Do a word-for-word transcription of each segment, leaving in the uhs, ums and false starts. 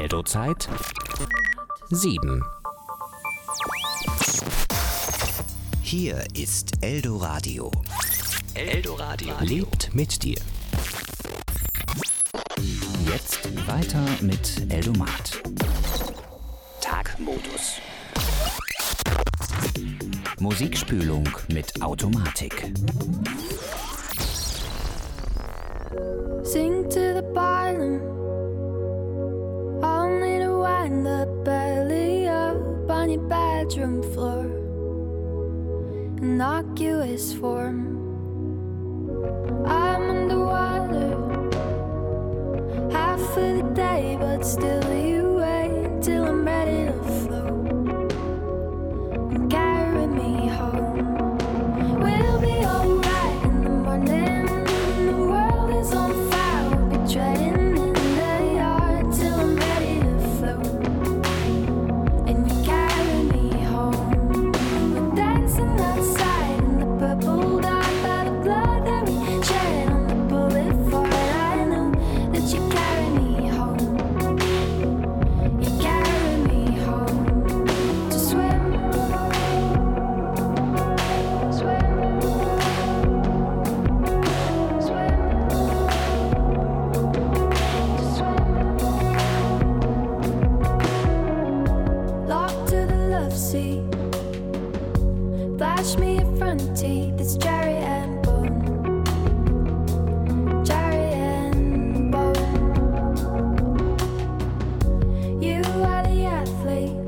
Eldo-Zeit sieben. Hier ist Eldoradio. Eldoradio lebt mit dir. Jetzt weiter mit Eldomat. Tagmodus. Musikspülung mit Automatik. Sink to the bottom. Only to wind up belly up on your bedroom floor. Innocuous form. I'm underwater half of the day, but still you wait till I'm ready to float and carry me home. We'll be alright in the morning. The world is on fire. We'll be treading in the yard till I'm ready to float and you carry me home. We're dancing outside in the purple dark by the blood that we shed on the bullet fort. I know that you carry me home. You carry me home to swim, swim, swim, to swim. Locked to the love seat. Flash me your front teeth. It's cherry and bone. Cherry and bone. You are the athlete.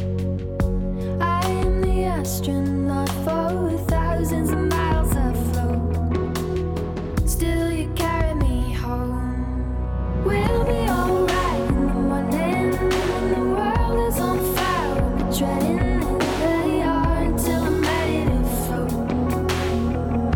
I am the astronaut for thousands of miles afloat. Still you carry me home. We'll be alright in the morning. The world is on fire. We'll be treading in the yard till I'm ready to float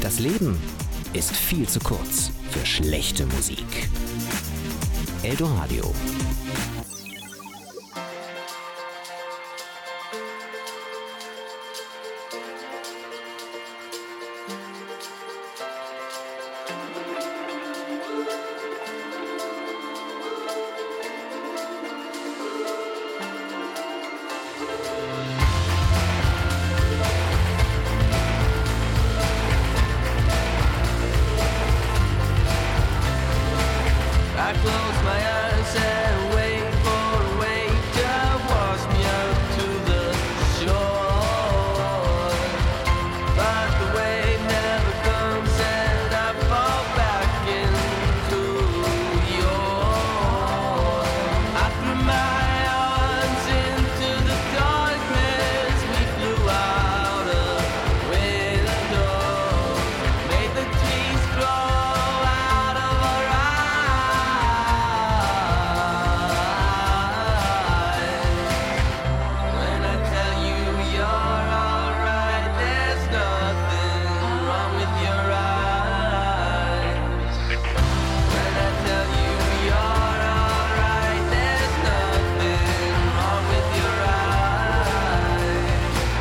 Das Leben ist viel zu kurz für schlechte Musik. Eldoradio. I close my eyes and wait for a wave to wash me up to the shore. But the wave never comes and I fall back into yours. I threw my arms into the darkness. We flew out a window, made the trees grow out of our When I tell you you're alright, there's nothing wrong with your eyes. When I tell you you're alright, there's nothing wrong with your eyes.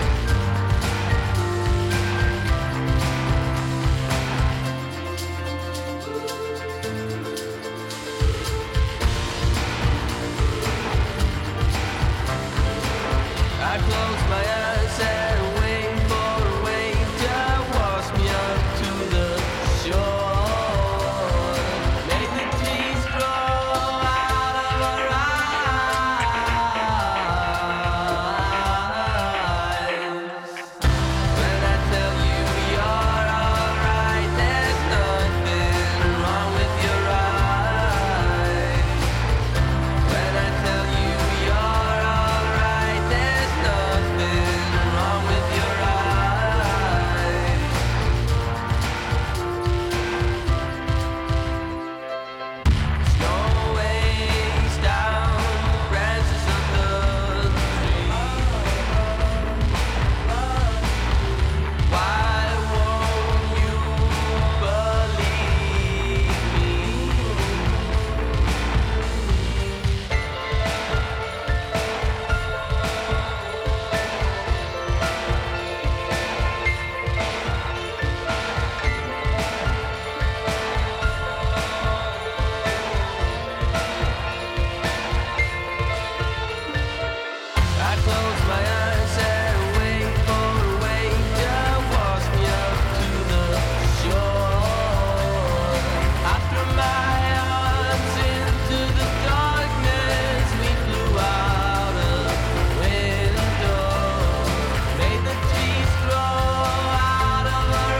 I close my eyes and wait for a wave to wash me up to the shore. Make the trees grow out of our eyes. When I tell you you're alright, there's nothing wrong with your eyes. When I tell you you're alright, there's nothing wrong with your eyes. Snow weighs down the branches of the trees. Why won't you believe me? I close my eyes and wait for a wave to wash me up to the shore. I threw my arms into the darkness. We flew out a window, made the trees grow out of our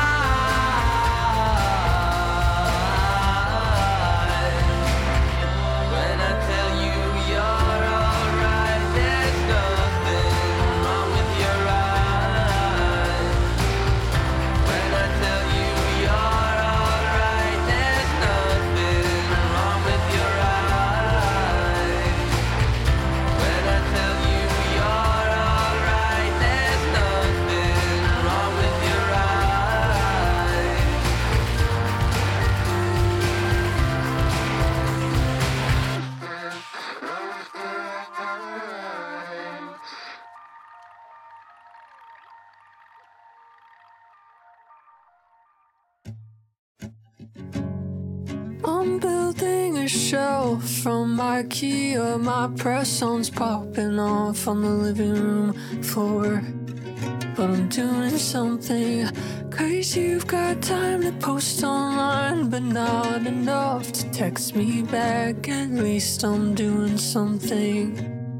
eyes. When I tell you you're alright, there's nothing wrong with your eyes. When I tell you you're alright, there's nothing wrong with your eyes. When I tell you you're alright, there's nothing wrong with your eyes. I'm building a shelf from IKEA. My press-on's popping off on the living room floor. But I'm doing something crazy. You've got time to post online, but not enough to text me back. At least I'm doing something.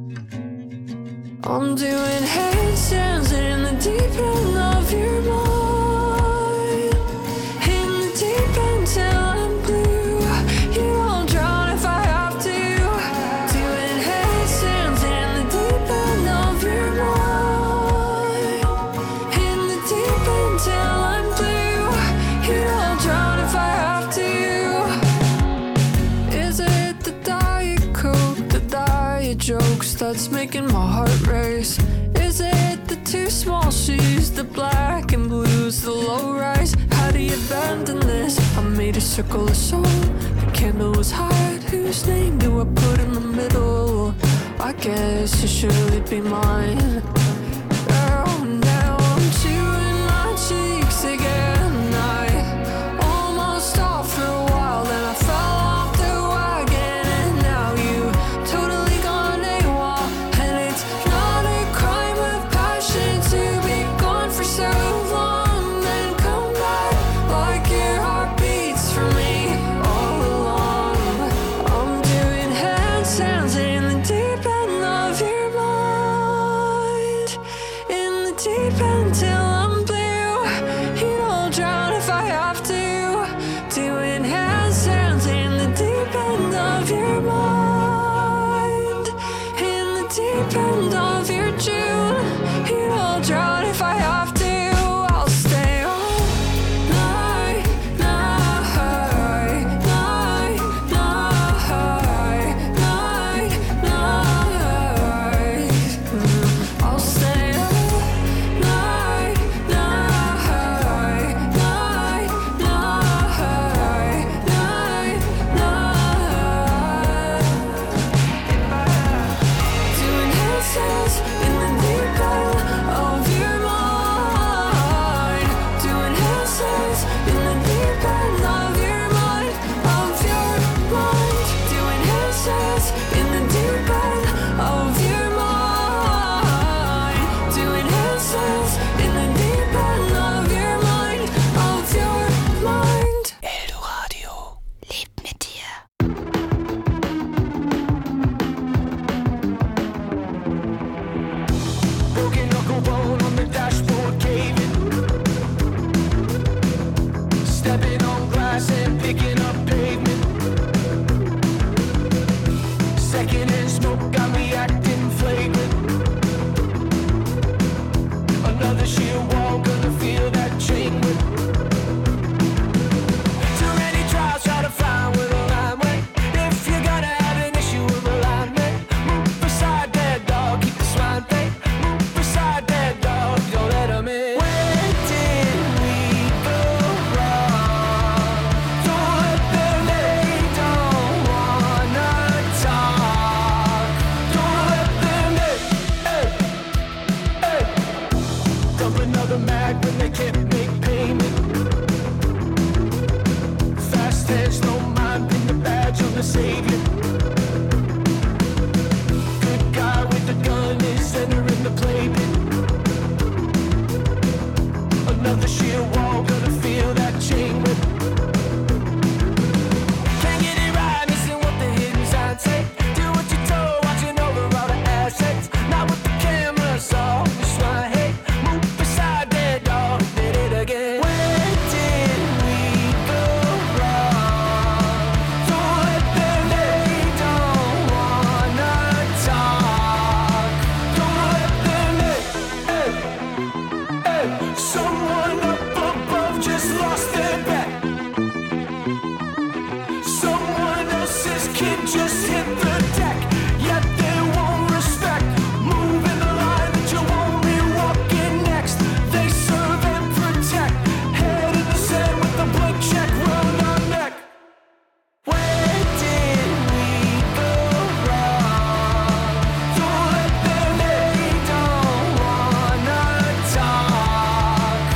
I'm doing handstands in the deep end of your mind. In the deep end till I'm blue. You won't drown if I have to. Doing handstands in the deep end of your mind. In the deep end till I'm blue. You won't drown if I have to. Is it the Diet Coke, the diet jokes that's making my heart race? Is it the two small shoes, the black and blues, the low rise? How do abandon this. I made a circle of soul. The candle was hot. Whose name do I put in the middle? I guess it should be mine. Oh, now I'm chewing my cheeks again. I almost off for a while, then I fell off the wagon, and now you totally gone AWOL. And it's not a crime of passion to be gone for so long, then come back like your heart beats for me all along. I'm doing hand sounds in the deep end of your mind, in the deep end till I'm blue. You don't drown if I have to. Doing hand sounds in the deep end of your mind, in the deep end of your June. You don't drown if I have to. I'll stay all night, night, night, night, night, night. Mm. I'll stay all night, night, night, night, night, night. Doing hand sounds in the deep end of your mind. Doing hand sounds in the deep end of your mind, of your mind. Doing hand sounds in the deep end of your mind. Doing hand sounds in the deep end of your mind, of your mind. Eldoradio. Lebt mit dir. Broken knuckle bone on the dashboard caving. Stepping on glass and picking up pavement. Secondhand smoke got me acting flagrant. Another sheer wall, gonna feel that chain whip. Too many trials, try to find where the line went. If you're gonna have an issue with alignment, move beside that dog, keep the swine thing. Move beside that dog, don't let 'em in. Where did we go wrong? Don't let them, they don't wanna talk. Don't let them, hey, hey, hey. Dump another mag when they can't make payment. Fast hands, slow mind, pin the badge on the savior. Good guy with the gun is entering the playpen. Another sheer wall, gonna feel that chain whip. Can't get it right, missing what the hidden signs say. Do what you're told, watching over all the assets. Not what the camera saw, just why I hate. Move beside that dog, did it again. Where did we go wrong? Don't let them, they don't wanna talk. Don't let them, hey, hey, hey. Someone up above just lost their bet. Someone else's kid just hit the deck, yet they won't respect. Moving the line that you won't be walking next. They serve and protect. Head in the sand with the blood check round our neck. Where did we go wrong? Don't let them, they don't wanna talk.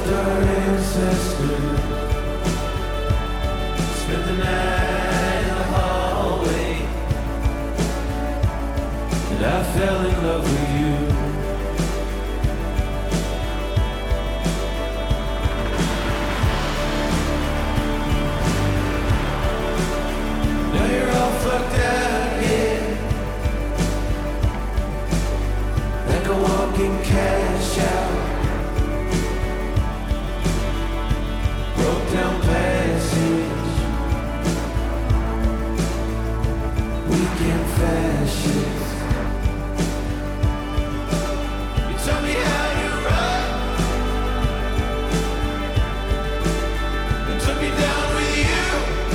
loved our ancestors. Spent the night in the hallway, and I fell in love with you. Now you're all fucked out, yeah, like a walking cash out. Broke down passage, weekend fascist. You tell me how you run, and took me down with you.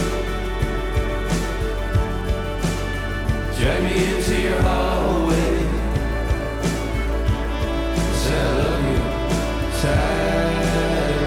Drag me into your hallway, 'cause I love you sideways.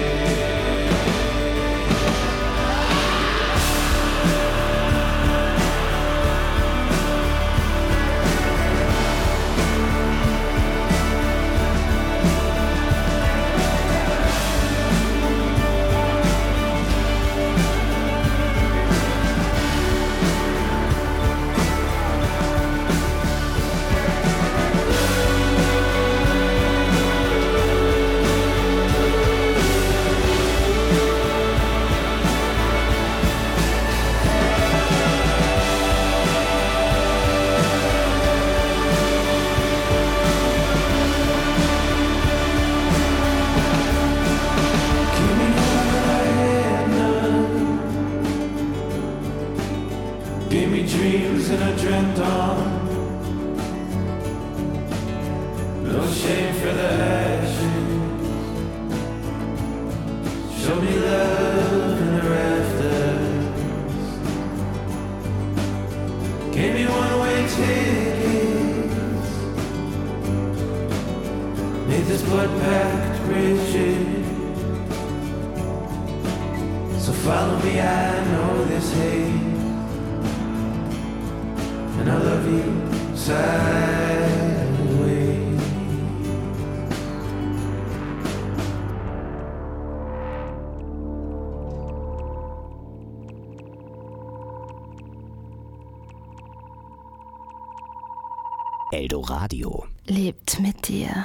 Gave me dreams and I dreamt on. No shame for the ashes. Show me love in the rafters. Gave me one-way tickets. Made this blood-packed bridges. So follow me, I know this hate. And I love you sideways. Eldoradio. Lebt mit dir.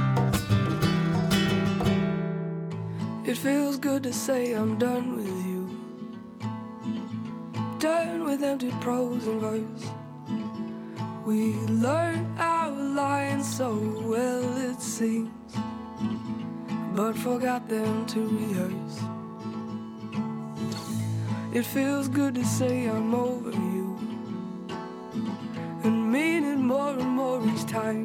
It feels good to say I'm done with you. done with empty prose and verse. We learned our lines so well it seems, but forgot them to rehearse. It feels good to say I'm over you, and mean it more and more each time.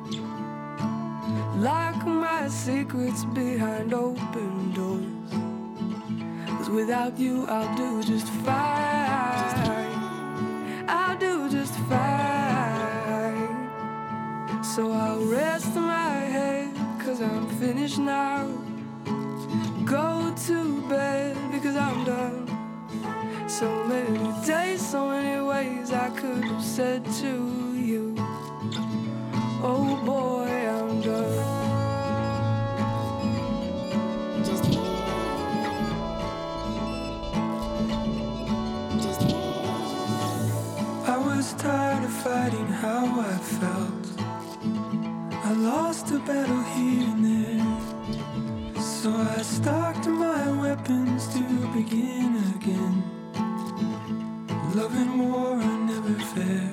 Like my secrets behind open doors, 'cause without you I'll do just fine. I'll do just fine. So I'll rest my head 'cause I'm finished now. Go to bed because I'm done. So many days, so many ways I could have said to you, oh boy, I'm done. I was tired of fighting how I felt. I lost a battle here and there, so I stocked my weapons to begin again. Love and war are never fair.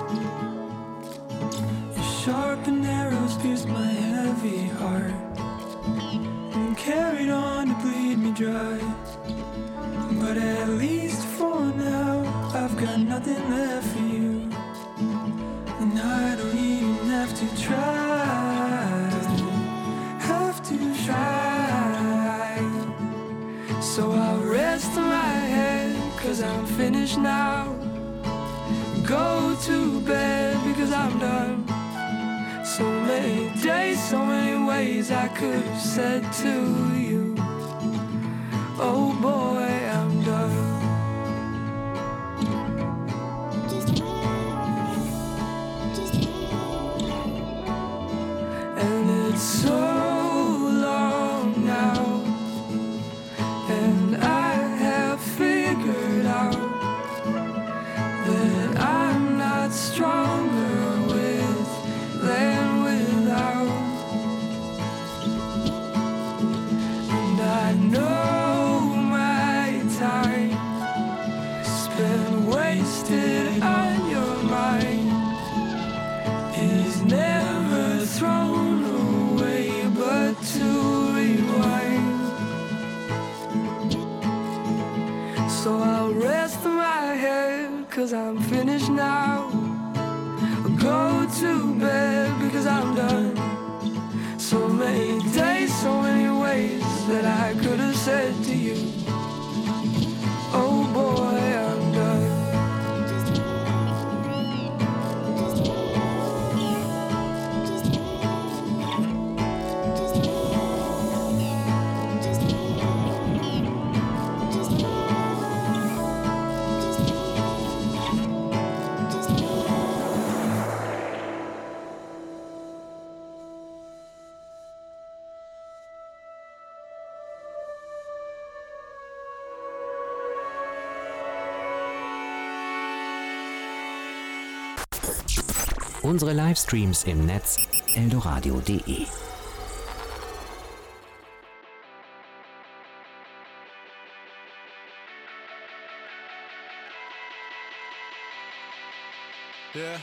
Your sharpened arrows pierced my heavy heart and carried on to bleed me dry. But at least for now, I've got nothing left for you, and I don't even have to try, have to try. So I'll rest my head 'cause I'm finished now. Go to bed because I'm done. So many days, so many ways I could have said to you, oh boy, I'm done. And it's so long now, and I have figured out that I'm not stronger with than without. And I know my time spent wasted on your mind is never thrown away, but to rewind. So I'll rest my head 'cause I'm finished now. Go to bed because I'm done. So many days, so many ways that I could have said to you, oh boy, I'm done. Unsere Livestreams im Netz eldoradio punkt de. Yeah.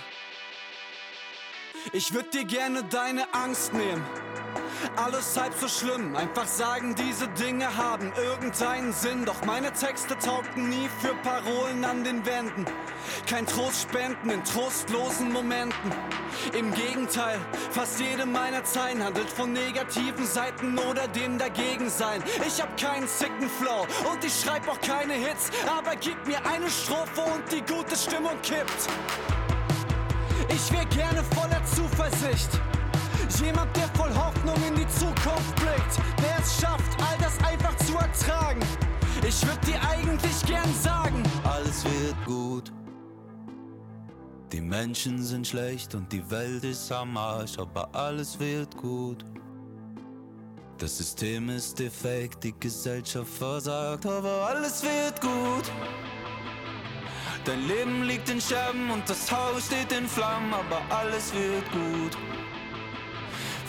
Ich würd dir gerne deine Angst nehmen. Alles halb so schlimm, einfach sagen, diese Dinge haben irgendeinen Sinn. Doch meine Texte taugten nie für Parolen an den Wänden. Kein Trost spenden in trostlosen Momenten. Im Gegenteil, fast jede meiner Zeilen handelt von negativen Seiten oder dem Dagegensein. Ich hab keinen sicken Flow und ich schreib auch keine Hits, aber gib mir eine Strophe und die gute Stimmung kippt. Ich wär gerne voller Zuversicht, jemand, der voll Hoffnung in die Zukunft blickt, der es schafft, all das einfach zu ertragen. Ich würd dir eigentlich gern sagen, alles wird gut. Die Menschen sind schlecht und die Welt ist am Arsch, aber alles wird gut. Das System ist defekt, die Gesellschaft versagt, aber alles wird gut. Dein Leben liegt in Scherben und das Haus steht in Flammen, aber alles wird gut.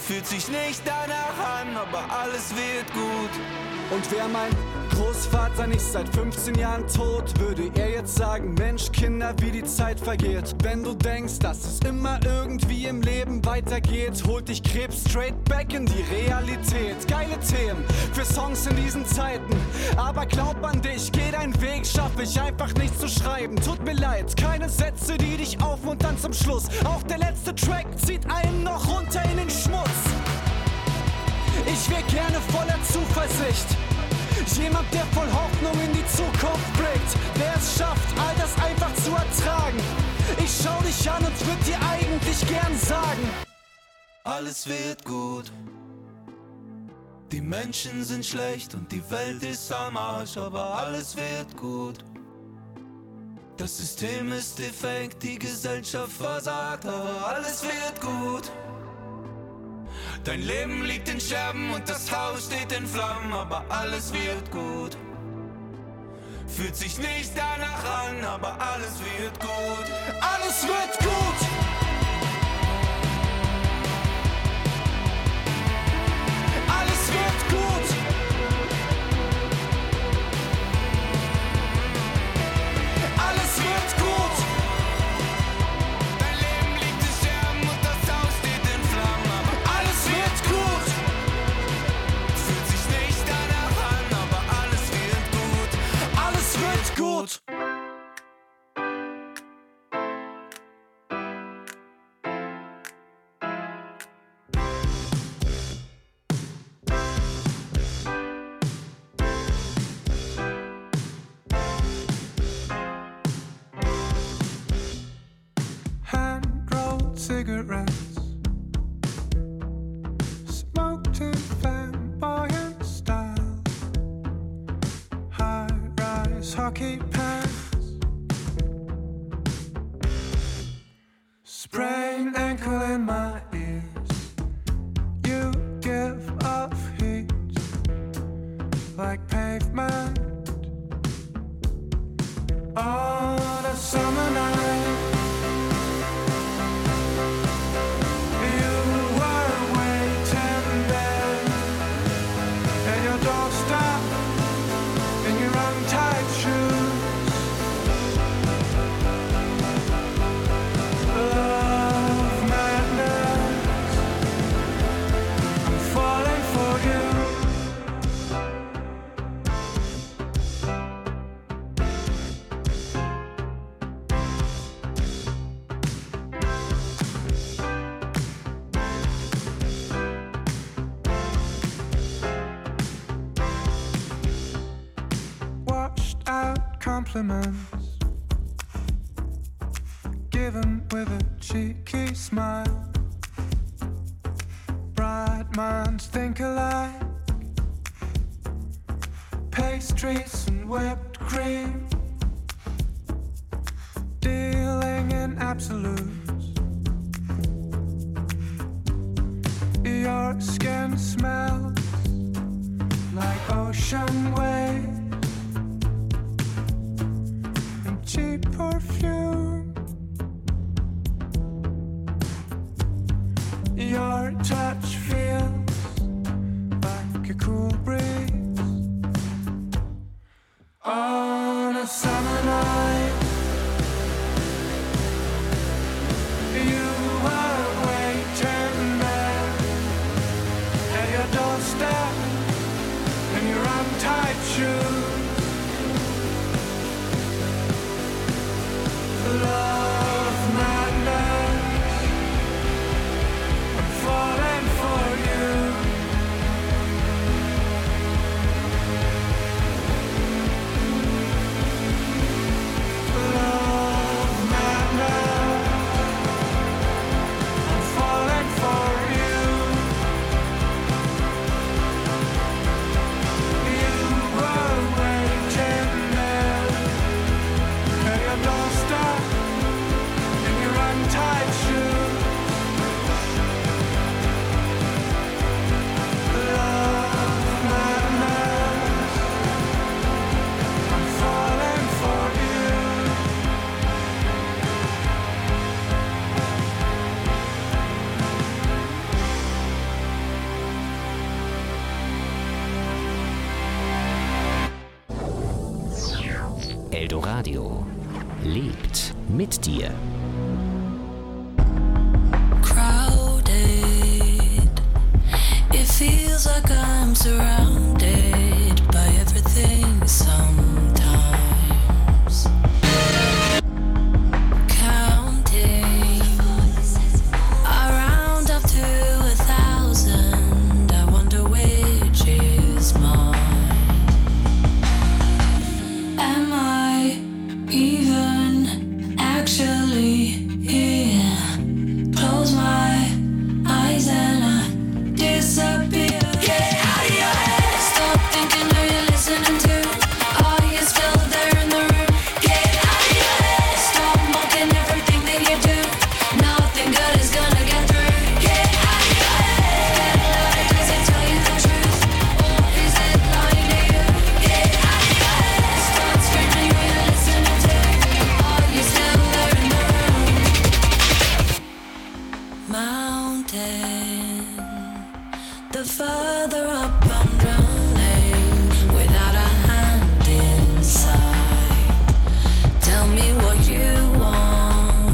Fühlt sich nicht danach an, aber alles wird gut. Und wer mein Großvater nicht seit fünfzehn Jahren tot, würde er jetzt sagen, Mensch, Kinder, wie die Zeit vergeht. Wenn du denkst, dass es immer irgendwie im Leben weitergeht, holt dich Krebs straight back in die Realität. Geile Themen für Songs in diesen Zeiten, aber glaub an dich, geh deinen Weg, schaff ich einfach nichts zu schreiben. Tut mir leid, keine Sätze, die dich aufmuntern zum Schluss. Auch der letzte Track zieht einen noch runter in den Schmutz. Ich wär gerne voller Zuversicht, jemand, der voll Hoffnung in die Zukunft blickt, der es schafft, all das einfach zu ertragen. Ich schau dich an und würd dir eigentlich gern sagen: Alles wird gut. Die Menschen sind schlecht und die Welt ist am Arsch, aber alles wird gut. Das System ist defekt, die Gesellschaft versagt, aber alles wird gut. Dein Leben liegt in Scherben und das Haus steht in Flammen, aber alles wird gut. Fühlt sich nicht danach an, aber alles wird gut. Alles wird gut! Alles wird gut! Alles wird gut! Dein Leben liegt in Scherben und das Haus steht in Flammen, aber Alles wird gut! fühlt sich nicht danach an, aber alles wird gut. Alles wird gut! Hand-rolled cigarettes, smoked in flamboyant style, high-rise hockey pants, sprained ankle in my ears. You give off heat like pavement on a summer night. You were waiting there at your doorstep in your untied shoes. Love madness, I'm falling for you. Washed out compliments, given with a cheeky smile. Bright minds think alike, pastries and whipped cream, dealing in absolutes. Your skin smells like ocean waves and cheap perfume. Your touch feels like a cool breeze on a summer night. You were waiting there at your doorstep in your untied shoes. Love madness, I'm falling for you. Love madness, I'm falling for you. You were waiting Eldoradio lebt mit dir. Crowded, it feels like I'm surrounded by everything sometimes. Counting, I round up to a thousand. I wonder which is mine. Am I even actually here? Close my eyes and I disappear. Get out of your head. Stop thinking who you're listening to. Are you still there in the room? Get out of your head. Stop mocking everything that you do. Nothing good is gonna get through. Get out of your head. Get louder, does it tell you the truth? Or is it lying to you? Get out of your head. Stop screaming who you're listening to. Are you still there in the room? Mountain, the further up I'm drowning without a hand inside. Tell me what you want.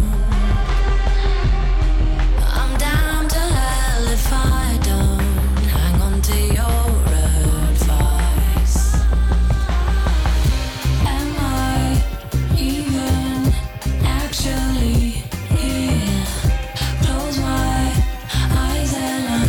I'm down to hell if I don't hang on to your advice. Am I even actually here? Close my eyes and I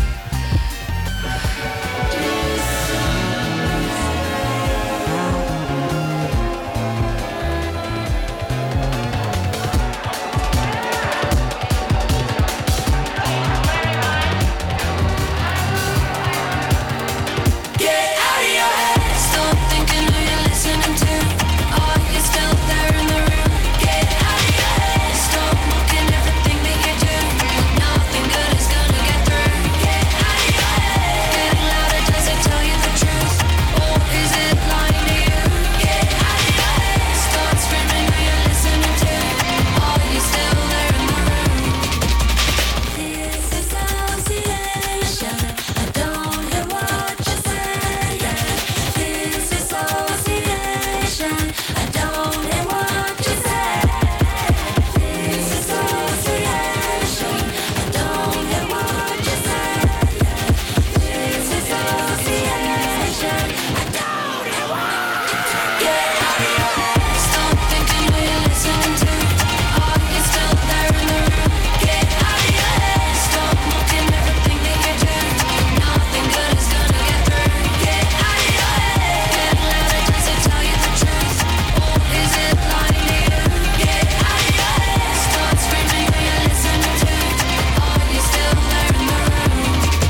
get out of your head. Stop thinking who you're listening to. Are you still there in the room? Get out of your head. Stop mocking everything that you do. Nothing good is gonna get through. Get out of your head. Get louder, does it tell you the truth? Or is it lying to you? Get out of your head. Stop screaming who you're listening to. Are you still there in the room? This is association. I don't hear what you say. This is association. I don't hear what you say. This is association. I don't hear what you say. This is association. I don't hear what you say. Get out of your head. Stop thinking who you're listening to. Are you still there in the room? Get out of your head. Stop mocking everything that you do. Nothing good is gonna get through. Get out of your head. Get louder, does it tell you the truth? Or is it lying to you? Get out of your head. Stop screaming who you're listening to. Are you still there in the room?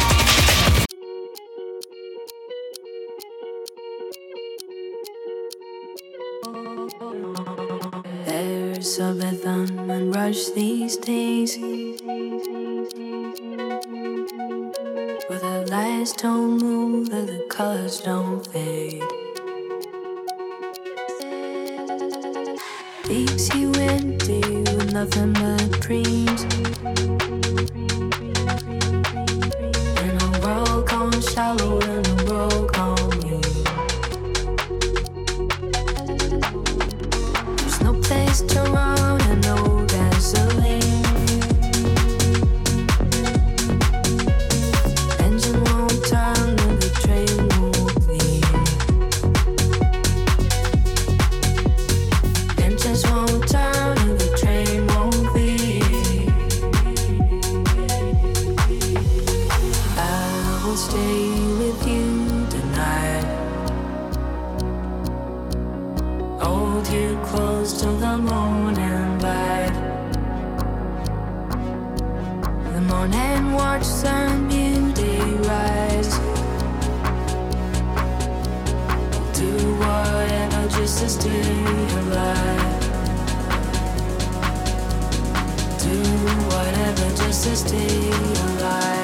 There's a rhythm and rush these days, where the lights don't move and the colors don't fade. Leaves you empty with nothing but dreams, in a world gone shallow, in a world gone mean. There's no place to run and no gasoline. Engine won't turn and the train won't leave. Engines won't turn and the train won't leave. I will stay with you tonight. Hold you close till the morning light. The morning watch sun beauty rise. Do whatever just to stay alive. Do whatever just to stay alive.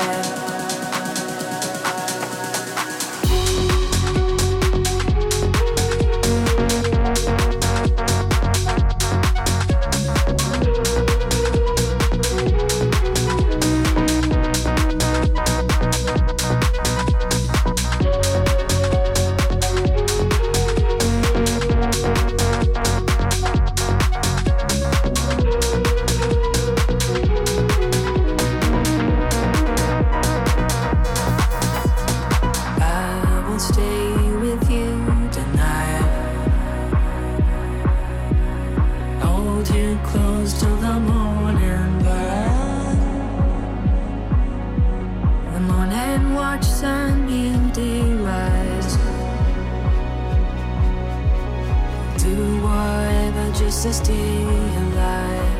just to stay alive.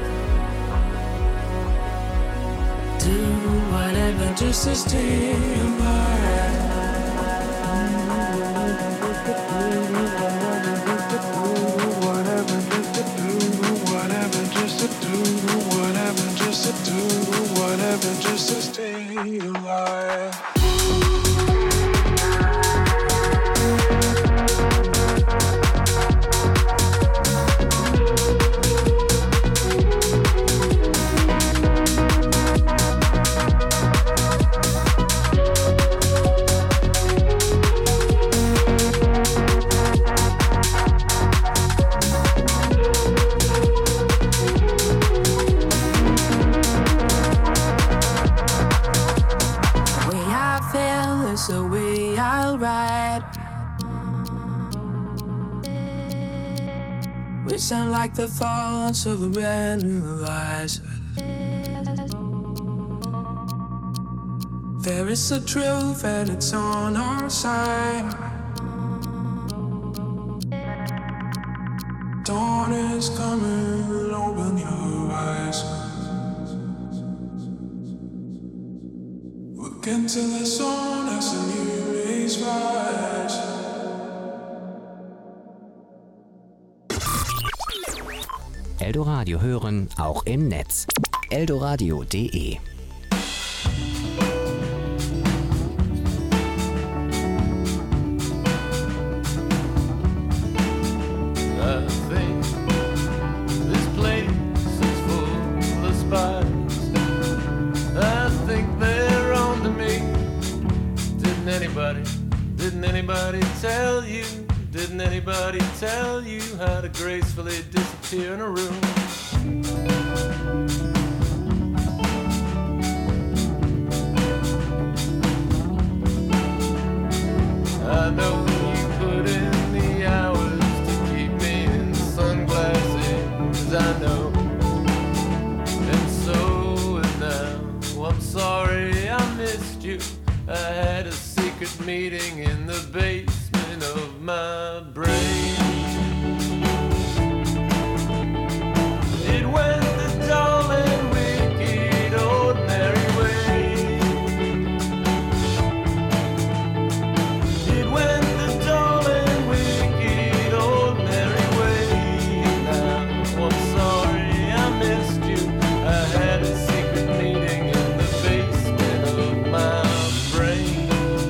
Do whatever just to stay alive. Just to stay alive. The way I'll ride. We sound like the thoughts of a brand new rise. There is a truth and it's on our side. Dawn is coming, open your eyes. Look into the sun as the new days rise. Eldoradio hören, auch im Netz. eldoradio punkt de Didn't anybody tell you? Didn't anybody tell you how to gracefully disappear in a room? I know you put in the hours to keep me in sunglasses, I know. And so and now, I'm sorry I missed you. I had a secret meeting in the basement of my brain. It went the dull and wicked ordinary way. It went the dull and wicked ordinary way. Now I'm sorry I missed you. I had a secret meeting in the basement of my brain.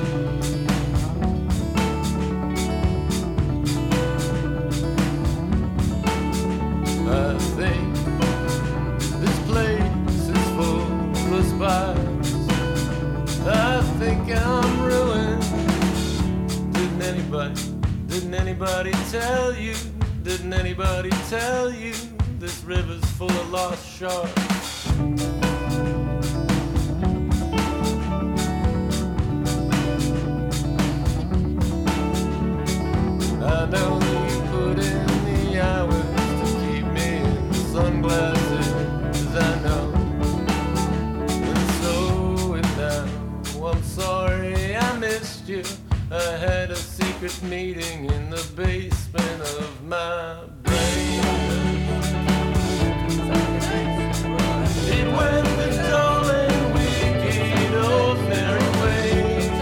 I think this place is full of spies. I think I'm ruined. Didn't anybody, didn't anybody tell you? Didn't anybody tell you this river's full of lost sharks? I know you put in the hours to keep me in sunglasses, I know. And so and now, I'm sorry I missed you. I had a secret meeting in the basement of my brain. It went the dull and wicked ordinary way.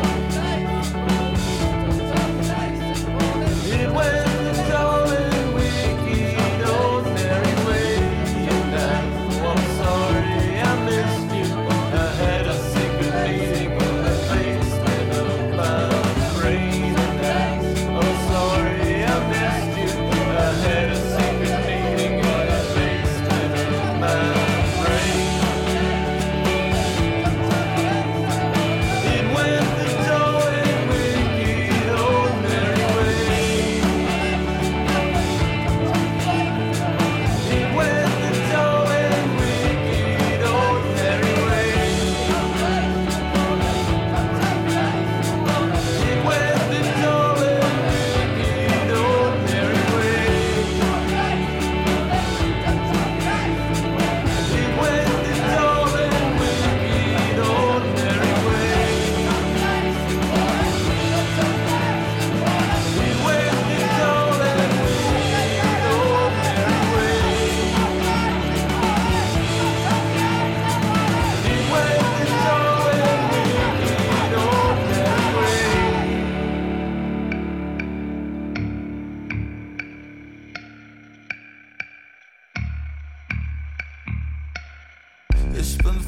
It went the dull and wicked ordinary way. And now I'm sorry I missed you. I had a secret meeting in the basement of my brain. And now I'm sorry I missed you. I had a secret meeting in the basement of my brain.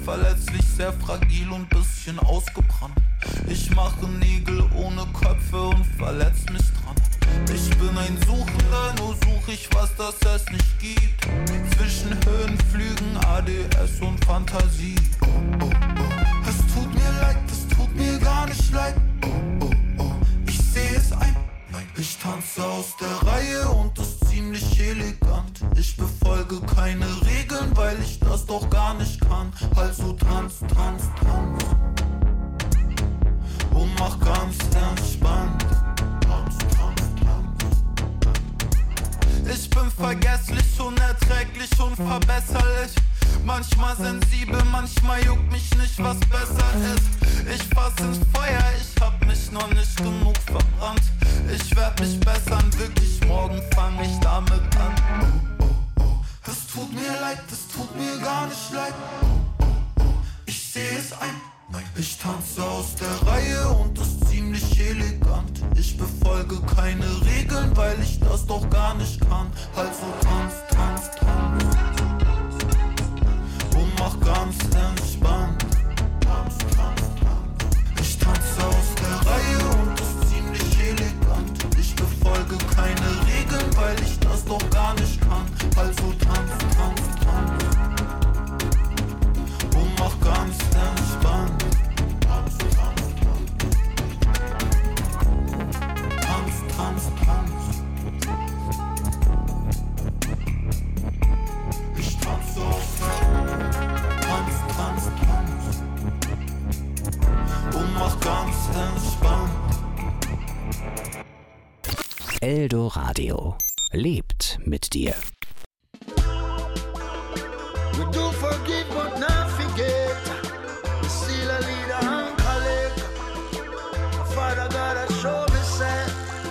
verletzlich, sehr fragil und bisschen ausgebrannt. Ich mache Nägel ohne Köpfe und verletz mich dran. Ich bin ein Suchender, nur such ich, was das es nicht gibt. Zwischen Höhenflügen, A D S und Fantasie. Oh, oh, oh. Es tut mir leid, es tut mir gar nicht leid. Oh, oh, oh. Ich sehe es ein. Nein, ich tanze aus der Reihe und ist ziemlich elegant. Ich befolge keine Regeln, weil ich das doch gar nicht kann. Also tanz, tanz, tanz und mach ganz entspannt. Tanz, tanz, tanz. Ich bin vergesslich, unerträglich, unverbesserlich. Manchmal sensibel, manchmal juckt mich nicht, was besser ist. Ich fass ins Feuer, ich hab mich noch nicht genug verbrannt. Ich werd mich bessern, wirklich, morgen fang ich damit an. Oh, oh, oh. Es tut mir leid, es tut mir gar nicht leid. Oh, oh, oh. Ich seh es ein. Nein, ich tanze aus der Reihe und ist ziemlich elegant. Ich befolge keine Regeln, weil ich das doch gar nicht kann. Also tanz, tanz, tanz und mach ganz entspannt. Tanz, tanz, tanz. Ich tanze aus der Reihe und ist ziemlich elegant. Ich befolge keine Regeln, weil ich das doch gar nicht kann. Also tanz, tanz, tanz und mach ganz entspannt. Tanz, tanz, tanz. Tanz, tanz, tanz. Ich tanze aus der Tanz, tanz, tanz und mach ganz entspannt. Eldoradio lebt mit dir. We do forgive but not forget. We still a leader and collect. Father God has shown me say,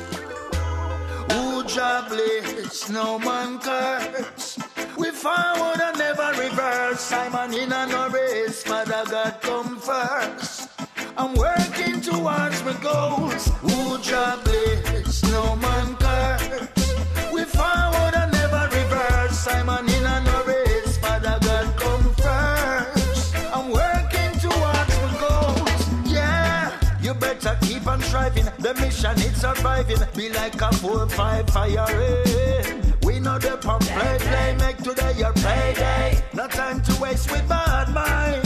who job bless, no man curse. We forward and never reverse. Simon in a no race, Father God come first. I'm working towards my goals. Who job bless, no man curse. We forward and never reverse. Simon in a no race, Father God come first. I'm working towards my goals. Yeah, you better keep on striving. The mission is surviving. Be like a four five fire rain. We know the pump play play. Make today your payday. No time to waste with bad mind.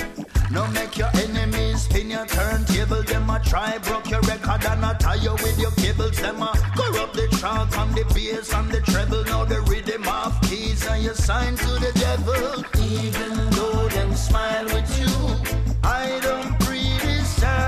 No make your enemies spin your turntable. Them a try broke your record and a tie you with your cables. Them a corrupt the track and the bass and the treble. Now the rhythm of keys and you sign to the devil. Even though them smile with you, I don't breathe the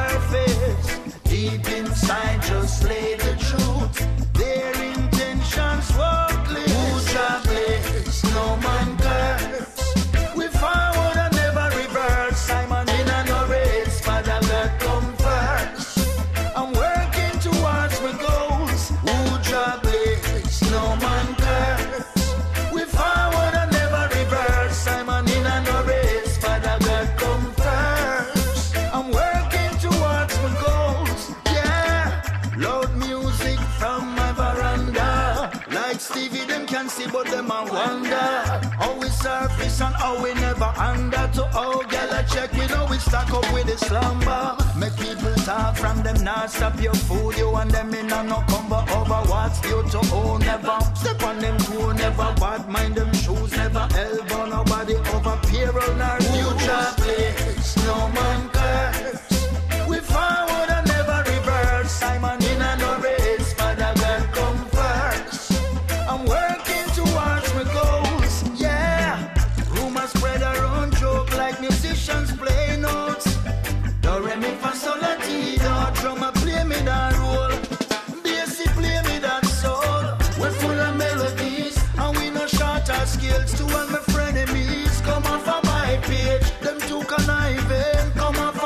surface. Deep inside just lay the truth. Their intentions worthless. Who shall bless, no man curse. We forward and never reverse. Simon in a no race, Father God come first. I'm working towards my goals. Who shall bless, no man curse. We forward and never reverse. Simon in a no race, Father God come first. I'm working towards my goals. Yeah, loud music from my veranda. Like Stevie, them can see, but them a wonder how we surface and how we never under. To all gala check, we know we stack up with the slumber. Make people talk from them, not stop your food. You and them in and no combo over what's due to own. Never step on them cool, never bad mind them shoes. Never elbow nobody over payroll nor future place. No man curse. We forward and never reverse. Simon in a no race, Father God come first. I'm working towards my goals. Yeah, rumors spread around, joke like musicians play notes. Do re mi fa sol la ti do. Drummer play me that role. Bassy play me that soul. We're full of melodies and we no short our skills. To all my frenemies come off of my page. Them too conniving, come off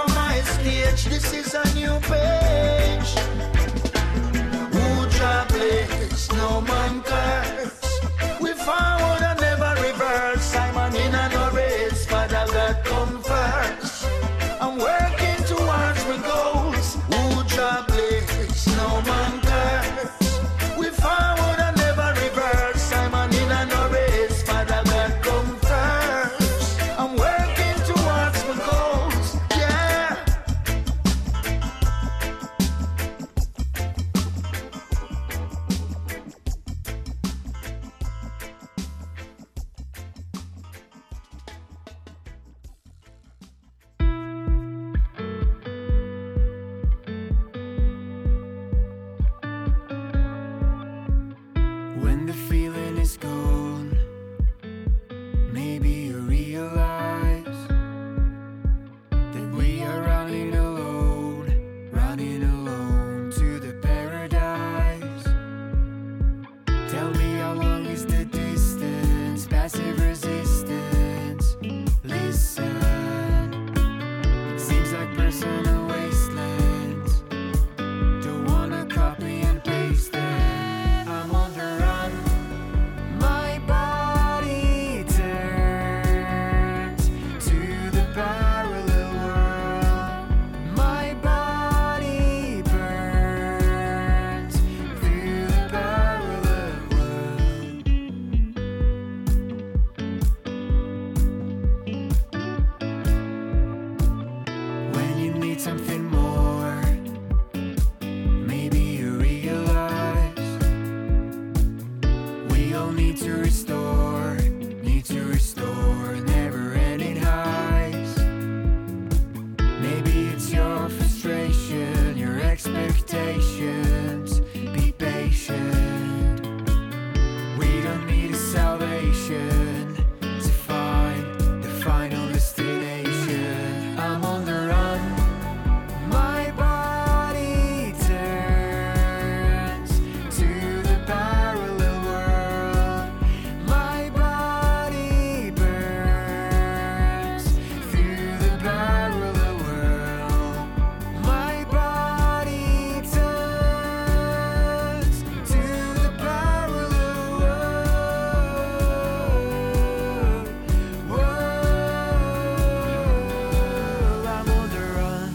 is gone. Maybe you realize that we are running alone, running alone to the paradise. Tell me how long is the distance, passive resistance. Listen, it seems like personal wastelands. Don't wanna copy and paste them. I'm on the run. My body turns to the parallel world. My body burns through the parallel world. When you need something more, maybe you realize we all need to restore, need to restore never-ending highs. Maybe it's your frustration, your expectations. Be patient. We don't need a salvation to find the final destination. I'm on the run. My body turns to the parallel world. My body burns through the parallel world. My body turns to the parallel world. World, I'm on the run.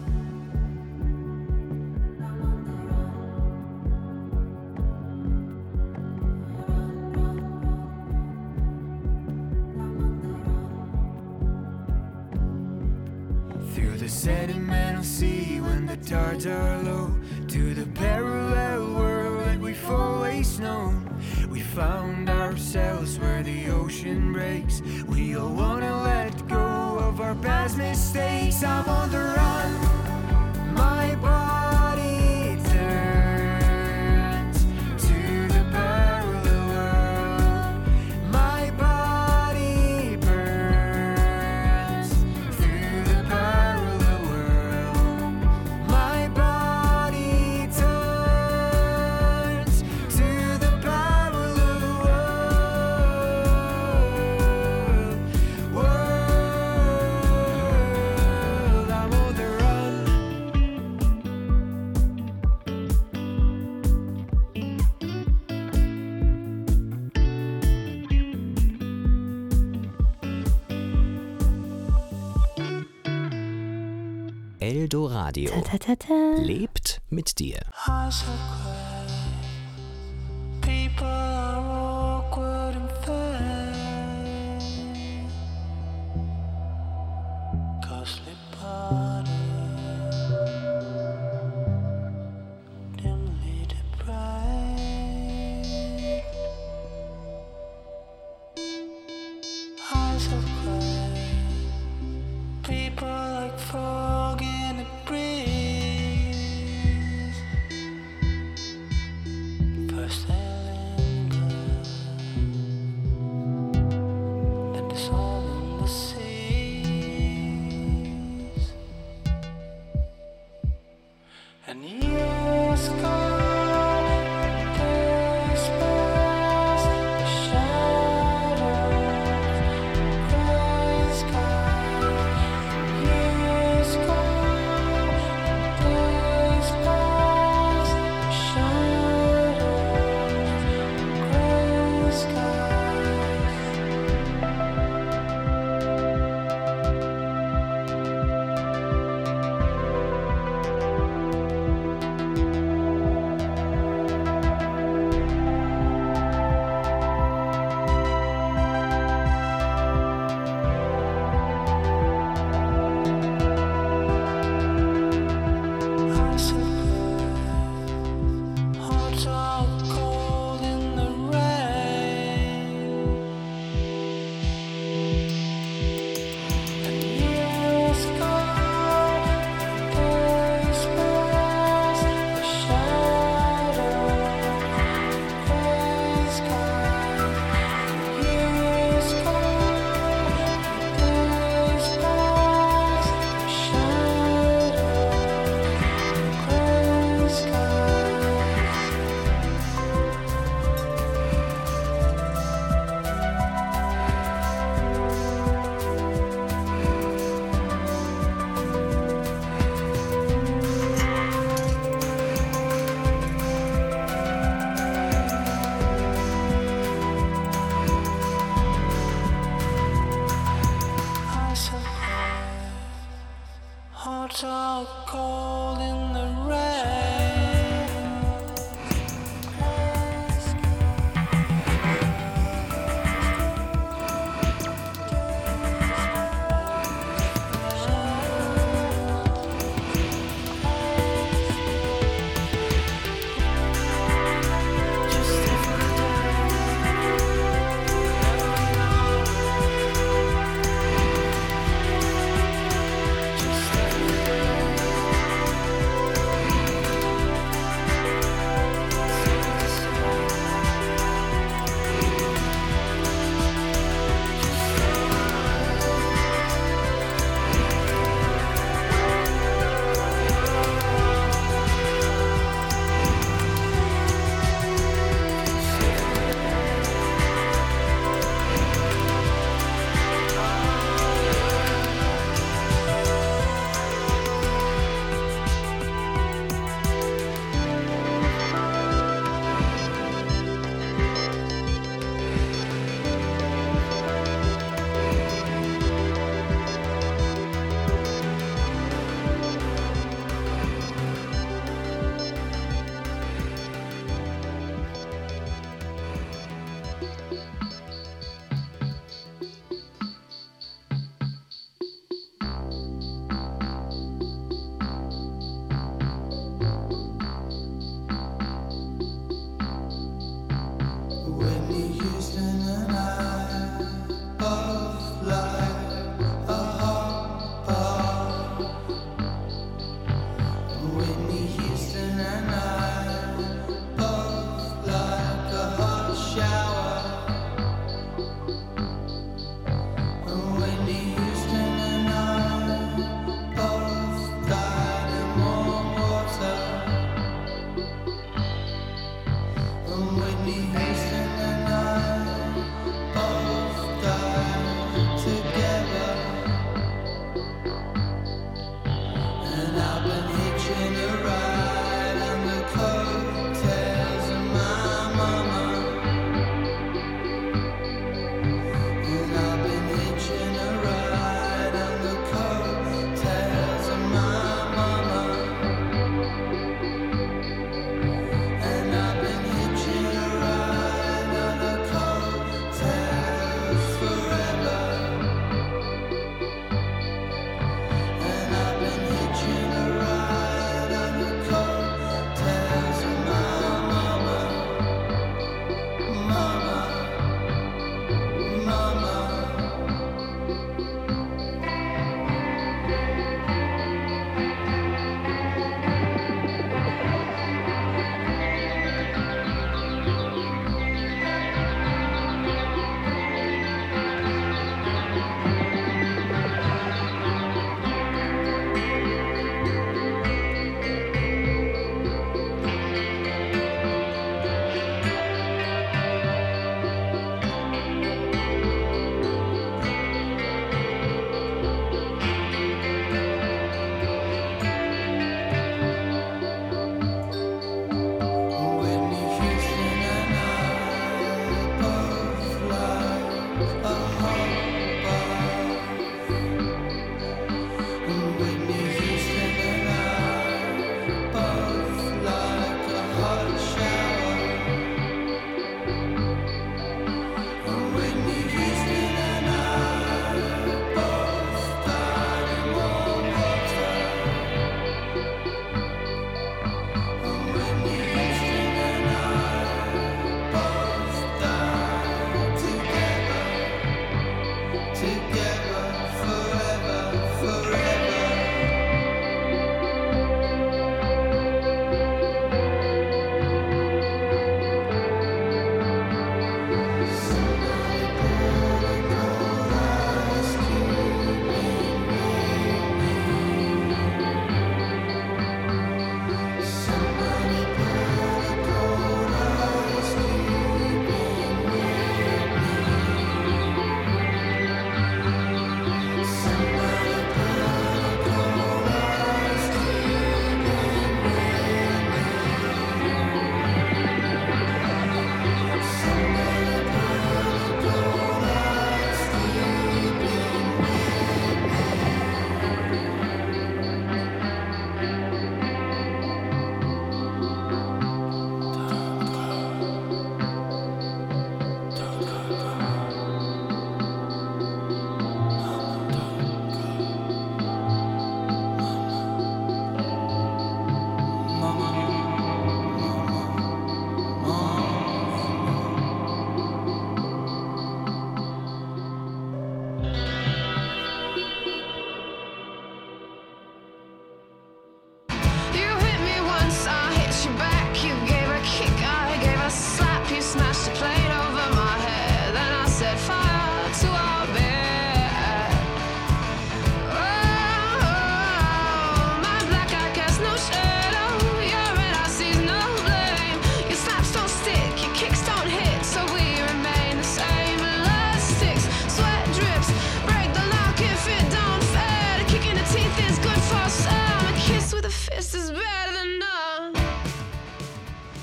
Through the sedimental sea when the tides are low, to the parallel world that we've always known. We found ourselves where the ocean breaks. We all wanna let go of our past mistakes. I'm on the run. My body turns to the parallel world. My body burns through the parallel world. My body turns to the parallel world. World, I'm on the run. Eldoradio Ta, ta, ta, ta. lebt mit dir. Hearts are quiet. People are awkward and fake. Ghostly body, dimly depraved. Hearts are quiet. People like fog in a breeze. First they linger, then dissolve in the seas. And years gone, days pass, the shadows, gray sky. Years gone, days pass, the shadows, the